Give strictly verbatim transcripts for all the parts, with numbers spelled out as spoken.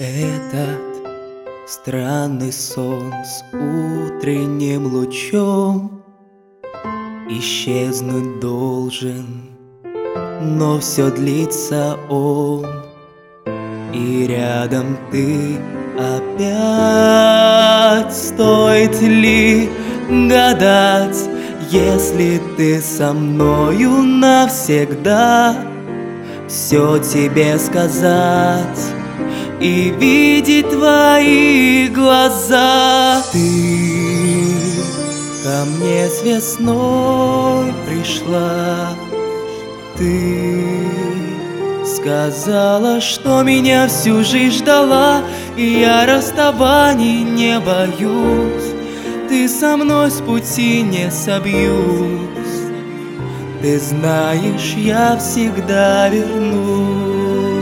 Этот странный сон с утренним лучом исчезнуть должен, но все длится он, и рядом ты опять. Стоит ли гадать, если ты со мною навсегда? Все тебе сказать и видеть твои глаза. Ты ко мне с весной пришла, ты сказала, что меня всю жизнь ждала, и я расставаний не боюсь. Ты со мной с пути не собьюсь. Ты знаешь, я всегда вернусь.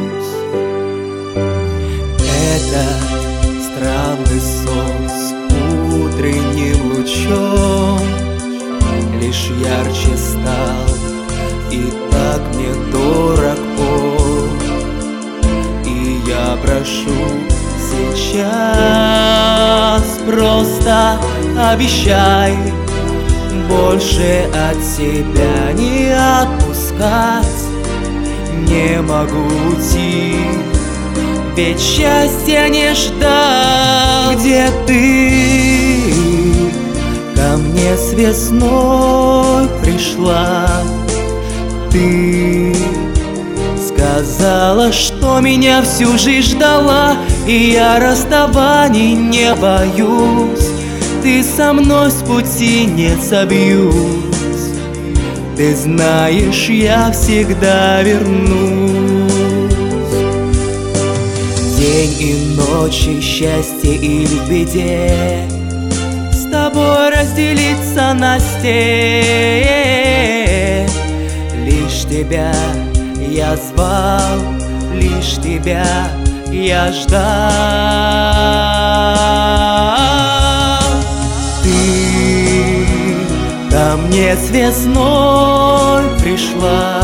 Этот странный сон с утренним лучом лишь ярче стал, и так мне дорог он. И я прошу сейчас, просто обещай больше от себя не отпускать. Не могу уйти, ведь счастья не ждал. Где ты ко мне с весной пришла? Ты сказала, что меня всю жизнь ждала, и я расставаний не боюсь. Ты со мной с пути не собьюсь. Ты знаешь, я всегда вернусь. День и ночь, и счастье, и в беде с тобой разделиться Насте. Лишь тебя я звал, лишь тебя я ждал. Ты ко мне с весной пришла,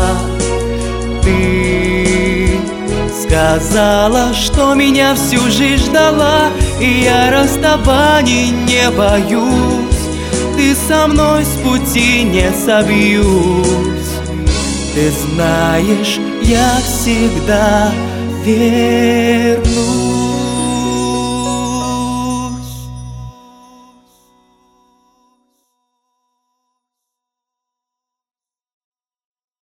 ты сказала, что меня всю жизнь ждала, и я расставаний не боюсь. Ты со мной с пути не собьюсь. Ты знаешь, я всегда вернусь.